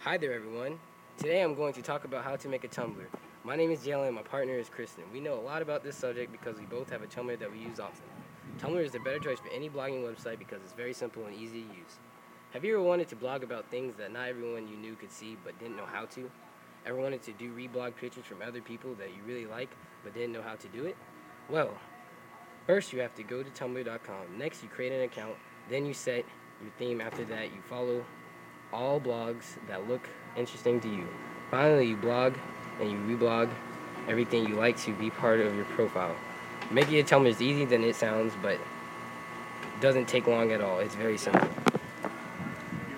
Hi there, everyone. Today I'm going to talk about how to make a Tumblr. My name is Jalen and my partner is Kristen. We know a lot about this subject because we both have a Tumblr that we use often. Tumblr is the better choice for any blogging website because it's very simple and easy to use. Have you ever wanted to blog about things that not everyone you knew could see but didn't know how to? Ever wanted to do reblog pictures from other people that you really like but didn't know how to do it? Well, first you have to go to tumblr.com. Next you create an account. Then you set your theme. After that you follow all blogs that look interesting to you. Finally, you blog and you reblog everything you like to be part of your profile. Making a Tumblr is easier than it sounds, but it doesn't take long at all. It's very simple.